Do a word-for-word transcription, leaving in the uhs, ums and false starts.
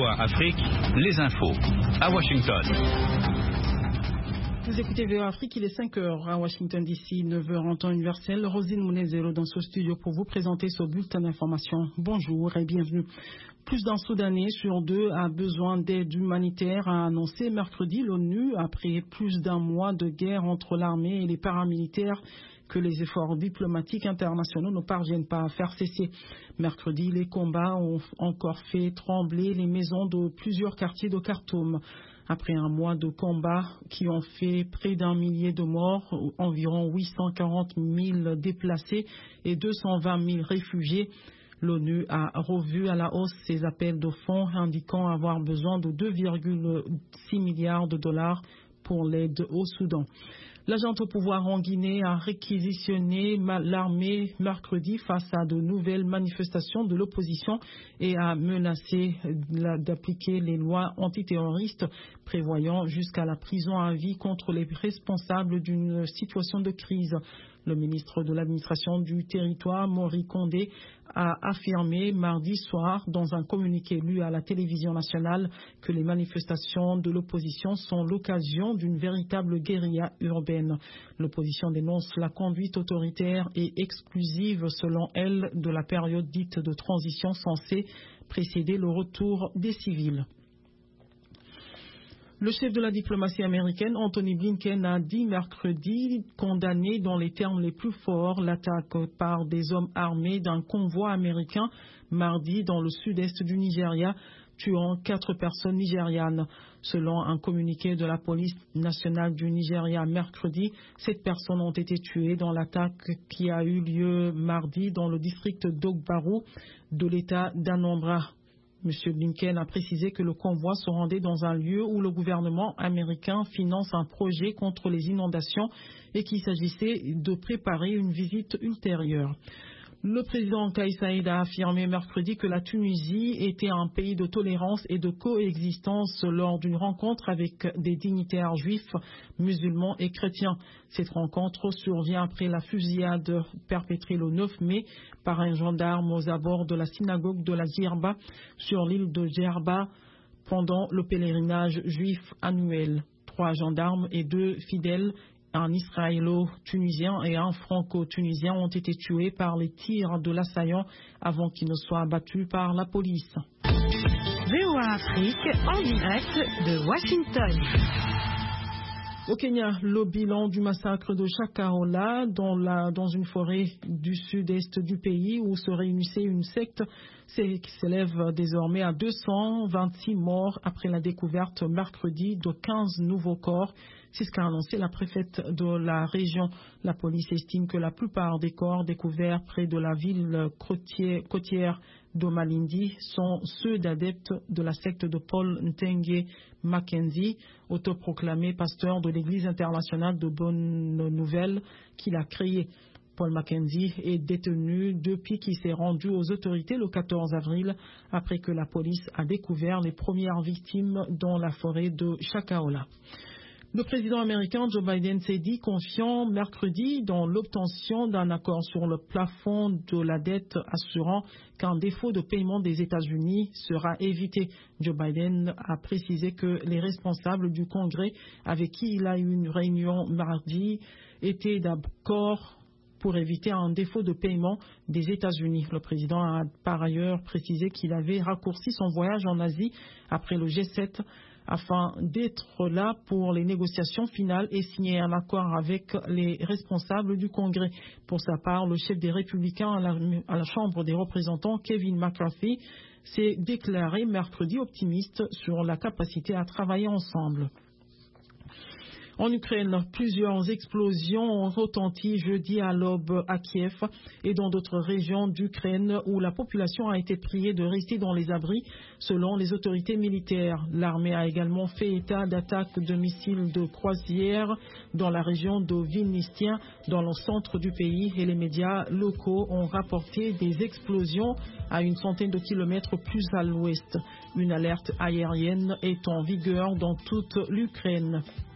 O A Afrique, les infos à Washington. Vous écoutez V O A Afrique, il est cinq heures à Washington D C, neuf heures en temps universel. Rosine Mounezero dans ce studio pour vous présenter ce bulletin d'information. Bonjour et bienvenue. Plus d'un Soudanais sur deux a besoin d'aide humanitaire, a annoncé mercredi l'ONU après plus d'un mois de guerre entre l'armée et les paramilitaires que les efforts diplomatiques internationaux ne parviennent pas à faire cesser. Mercredi, les combats ont encore fait trembler les maisons de plusieurs quartiers de Khartoum. Après un mois de combats qui ont fait près d'un millier de morts, environ huit cent quarante mille déplacés et deux cent vingt mille réfugiés, l'ONU a revu à la hausse ses appels de fonds indiquant avoir besoin de deux virgule six milliards de dollars pour l'aide au Soudan. L'agent au pouvoir en Guinée a réquisitionné l'armée mercredi face à de nouvelles manifestations de l'opposition et a menacé d'appliquer les lois antiterroristes prévoyant jusqu'à la prison à vie contre les responsables d'une situation de crise. Le ministre de l'administration du territoire, Mori Kondé, a affirmé mardi soir dans un communiqué lu à la télévision nationale que les manifestations de l'opposition sont l'occasion d'une véritable guérilla urbaine. L'opposition dénonce la conduite autoritaire et exclusive, selon elle, de la période dite de transition censée précéder le retour des civils. Le chef de la diplomatie américaine, Anthony Blinken, a dit mercredi condamner dans les termes les plus forts l'attaque par des hommes armés d'un convoi américain mardi dans le sud-est du Nigeria, tuant quatre personnes nigérianes. Selon un communiqué de la police nationale du Nigeria mercredi, sept personnes ont été tuées dans l'attaque qui a eu lieu mardi dans le district d'Ogbaru de l'État d'Anambra. M. Blinken a précisé que le convoi se rendait dans un lieu où le gouvernement américain finance un projet contre les inondations et qu'il s'agissait de préparer une visite ultérieure. Le président Kais Saied a affirmé mercredi que la Tunisie était un pays de tolérance et de coexistence lors d'une rencontre avec des dignitaires juifs, musulmans et chrétiens. Cette rencontre survient après la fusillade perpétrée le neuf mai par un gendarme aux abords de la synagogue de la Djerba sur l'île de Djerba pendant le pèlerinage juif annuel. Trois gendarmes et deux fidèles, un israélo-tunisien et un franco-tunisien, ont été tués par les tirs de l'assaillant avant qu'ils ne soient abattus par la police. V O A Afrique en direct de Washington. Au Kenya, le bilan du massacre de Shakahola dans, la, dans une forêt du sud-est du pays où se réunissait une secte s'élève désormais à deux cent vingt-six morts après la découverte mercredi de quinze nouveaux corps. C'est ce qu'a annoncé la préfète de la région. La police estime que la plupart des corps découverts près de la ville côtière d'Omalindi sont ceux d'adeptes de la secte de Paul Ntenge Mackenzie, autoproclamé pasteur de l'Église internationale de Bonne Nouvelle qu'il a créée. Paul Mackenzie est détenu depuis qu'il s'est rendu aux autorités le quatorze avril, après que la police a découvert les premières victimes dans la forêt de Shakahola. Le président américain Joe Biden s'est dit confiant mercredi dans l'obtention d'un accord sur le plafond de la dette, assurant qu'un défaut de paiement des États-Unis sera évité. Joe Biden a précisé que les responsables du Congrès avec qui il a eu une réunion mardi étaient d'accord pour éviter un défaut de paiement des États-Unis. Le président a par ailleurs précisé qu'il avait raccourci son voyage en Asie après le G sept afin d'être là pour les négociations finales et signer un accord avec les responsables du Congrès. Pour sa part, le chef des Républicains à la, à la Chambre des représentants, Kevin McCarthy, s'est déclaré mercredi optimiste sur la capacité à travailler ensemble. En Ukraine, plusieurs explosions ont retenti jeudi à l'aube à Kiev et dans d'autres régions d'Ukraine où la population a été priée de rester dans les abris selon les autorités militaires. L'armée a également fait état d'attaques de missiles de croisière dans la région de Vinnytsia, dans le centre du pays, et les médias locaux ont rapporté des explosions à une centaine de kilomètres plus à l'ouest. Une alerte aérienne est en vigueur dans toute l'Ukraine.